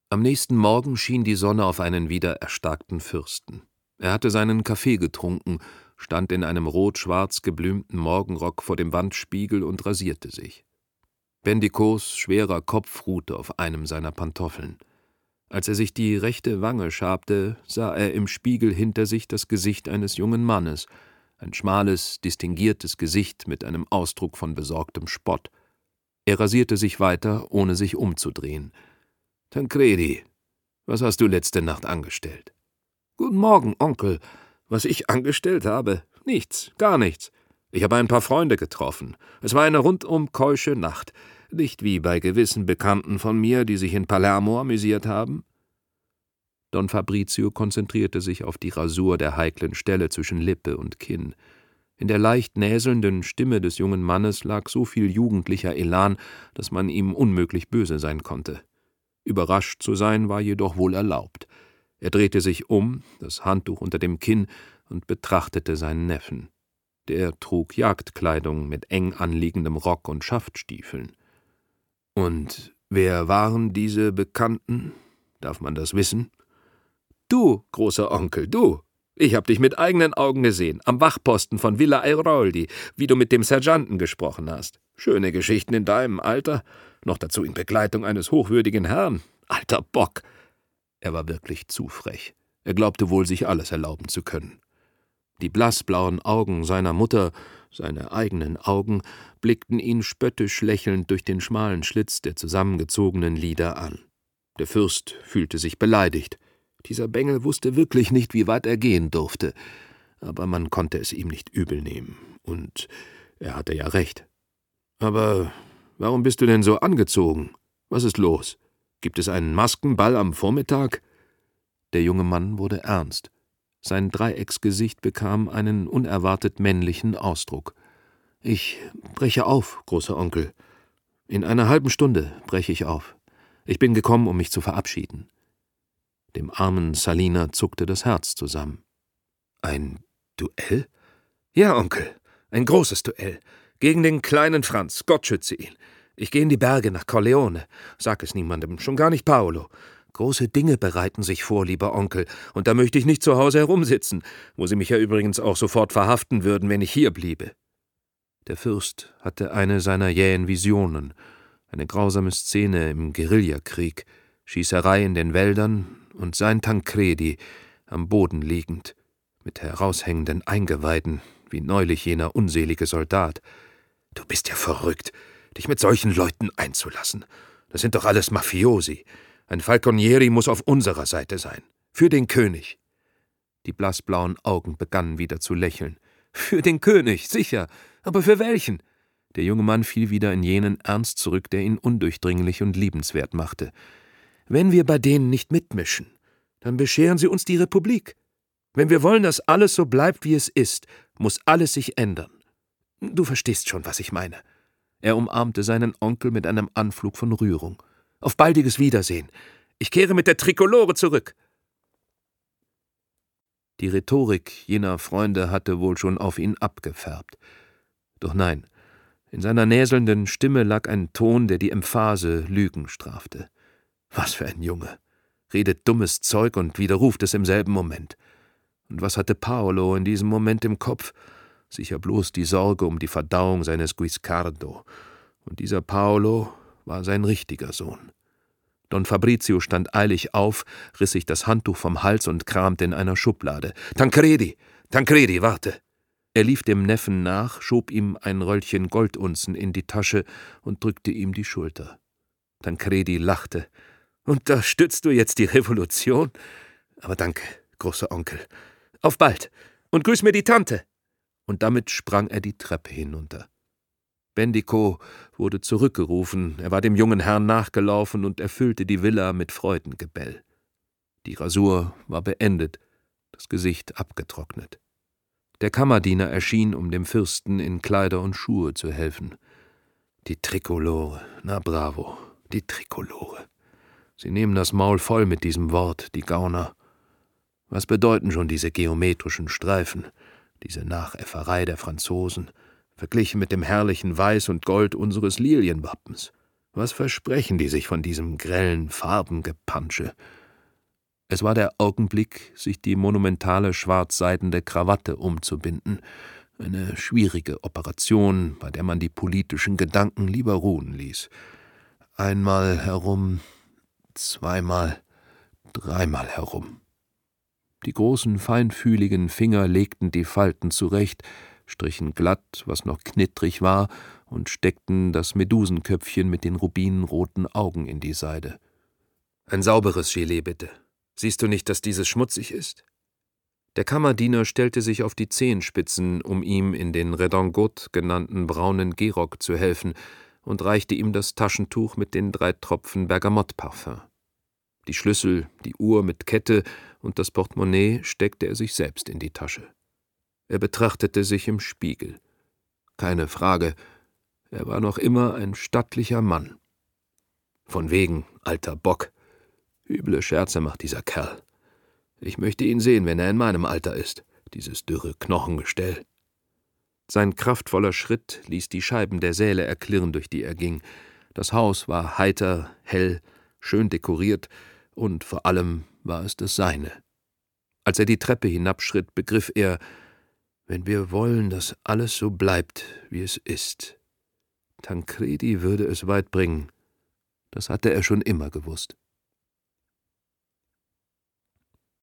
Am nächsten Morgen schien die Sonne auf einen wieder erstarkten Fürsten. Er hatte seinen Kaffee getrunken, stand in einem rot-schwarz geblümten Morgenrock vor dem Wandspiegel und rasierte sich. Bendicots schwerer Kopf ruhte auf einem seiner Pantoffeln. Als er sich die rechte Wange schabte, sah er im Spiegel hinter sich das Gesicht eines jungen Mannes, ein schmales, distinguiertes Gesicht mit einem Ausdruck von besorgtem Spott. Er rasierte sich weiter, ohne sich umzudrehen. »Tancredi, was hast du letzte Nacht angestellt?« »Guten Morgen, Onkel. Was ich angestellt habe? Nichts, gar nichts. Ich habe ein paar Freunde getroffen. Es war eine rundum keusche Nacht. Nicht wie bei gewissen Bekannten von mir, die sich in Palermo amüsiert haben.« Don Fabrizio konzentrierte sich auf die Rasur der heiklen Stelle zwischen Lippe und Kinn. In der leicht näselnden Stimme des jungen Mannes lag so viel jugendlicher Elan, dass man ihm unmöglich böse sein konnte. Überrascht zu sein war jedoch wohl erlaubt. Er drehte sich um, das Handtuch unter dem Kinn, und betrachtete seinen Neffen. Der trug Jagdkleidung mit eng anliegendem Rock und Schaftstiefeln. »Und wer waren diese Bekannten? Darf man das wissen?« »Du, großer Onkel, du! Ich hab dich mit eigenen Augen gesehen, am Wachposten von Villa Airoldi, wie du mit dem Sergeanten gesprochen hast. Schöne Geschichten in deinem Alter, noch dazu in Begleitung eines hochwürdigen Herrn. Alter Bock!« Er war wirklich zu frech. Er glaubte wohl, sich alles erlauben zu können. Die blassblauen Augen seiner Mutter, seine eigenen Augen, blickten ihn spöttisch lächelnd durch den schmalen Schlitz der zusammengezogenen Lider an. Der Fürst fühlte sich beleidigt. Dieser Bengel wusste wirklich nicht, wie weit er gehen durfte, aber man konnte es ihm nicht übel nehmen, und er hatte ja recht. »Aber warum bist du denn so angezogen? Was ist los? Gibt es einen Maskenball am Vormittag?« Der junge Mann wurde ernst. Sein Dreiecksgesicht bekam einen unerwartet männlichen Ausdruck. »Ich breche auf, großer Onkel. In einer halben Stunde breche ich auf. Ich bin gekommen, um mich zu verabschieden.« Dem armen Salina zuckte das Herz zusammen. »Ein Duell?« »Ja, Onkel, ein großes Duell. Gegen den kleinen Franz, Gott schütze ihn. Ich gehe in die Berge nach Corleone. Sag es niemandem, schon gar nicht Paolo. Große Dinge bereiten sich vor, lieber Onkel, und da möchte ich nicht zu Hause herumsitzen, wo sie mich ja übrigens auch sofort verhaften würden, wenn ich hier bliebe.« Der Fürst hatte eine seiner jähen Visionen, eine grausame Szene im Guerillakrieg, Schießerei in den Wäldern und sein Tancredi, am Boden liegend, mit heraushängenden Eingeweiden, wie neulich jener unselige Soldat. »Du bist ja verrückt, dich mit solchen Leuten einzulassen. Das sind doch alles Mafiosi. Ein Falconieri muss auf unserer Seite sein. Für den König.« Die blassblauen Augen begannen wieder zu lächeln. »Für den König, sicher. Aber für welchen?« Der junge Mann fiel wieder in jenen Ernst zurück, der ihn undurchdringlich und liebenswert machte. »Wenn wir bei denen nicht mitmischen, dann bescheren sie uns die Republik. Wenn wir wollen, dass alles so bleibt, wie es ist, muss alles sich ändern. Du verstehst schon, was ich meine.« Er umarmte seinen Onkel mit einem Anflug von Rührung. »Auf baldiges Wiedersehen. Ich kehre mit der Trikolore zurück.« Die Rhetorik jener Freunde hatte wohl schon auf ihn abgefärbt. Doch nein, in seiner näselnden Stimme lag ein Ton, der die Emphase Lügen strafte. Was für ein Junge! Redet dummes Zeug und widerruft es im selben Moment. Und was hatte Paolo in diesem Moment im Kopf? Sicher bloß die Sorge um die Verdauung seines Guiscardo. Und dieser Paolo war sein richtiger Sohn. Don Fabrizio stand eilig auf, riss sich das Handtuch vom Hals und kramte in einer Schublade. »Tancredi! Tancredi, warte!« Er lief dem Neffen nach, schob ihm ein Röllchen Goldunzen in die Tasche und drückte ihm die Schulter. Tancredi lachte. »Unterstützt du jetzt die Revolution? Aber danke, großer Onkel. Auf bald! Und grüß mir die Tante!« Und damit sprang er die Treppe hinunter. Bendico wurde zurückgerufen, er war dem jungen Herrn nachgelaufen und erfüllte die Villa mit Freudengebell. Die Rasur war beendet, das Gesicht abgetrocknet. Der Kammerdiener erschien, um dem Fürsten in Kleider und Schuhe zu helfen. Die Trikolore, na bravo, die Trikolore. Sie nehmen das Maul voll mit diesem Wort, die Gauner. Was bedeuten schon diese geometrischen Streifen, diese Nachäfferei der Franzosen, verglichen mit dem herrlichen Weiß und Gold unseres Lilienwappens? Was versprechen die sich von diesem grellen Farbengepansche? Es war der Augenblick, sich die monumentale schwarzseidene Krawatte umzubinden, eine schwierige Operation, bei der man die politischen Gedanken lieber ruhen ließ. Einmal herum, zweimal, dreimal herum. Die großen, feinfühligen Finger legten die Falten zurecht, strichen glatt, was noch knittrig war, und steckten das Medusenköpfchen mit den rubinroten Augen in die Seide. »Ein sauberes Gilet, bitte. Siehst du nicht, dass dieses schmutzig ist?« Der Kammerdiener stellte sich auf die Zehenspitzen, um ihm in den Redingote genannten braunen Gehrock zu helfen, und reichte ihm das Taschentuch mit den 3 Tropfen Bergamottparfüm. Die Schlüssel, die Uhr mit Kette und das Portemonnaie steckte er sich selbst in die Tasche. Er betrachtete sich im Spiegel. Keine Frage, er war noch immer ein stattlicher Mann. Von wegen, alter Bock. Üble Scherze macht dieser Kerl. Ich möchte ihn sehen, wenn er in meinem Alter ist, dieses dürre Knochengestell. Sein kraftvoller Schritt ließ die Scheiben der Säle erklirren, durch die er ging. Das Haus war heiter, hell, schön dekoriert, und vor allem war es das seine. Als er die Treppe hinabschritt, begriff er, wenn wir wollen, dass alles so bleibt, wie es ist. Tancredi würde es weit bringen. Das hatte er schon immer gewusst.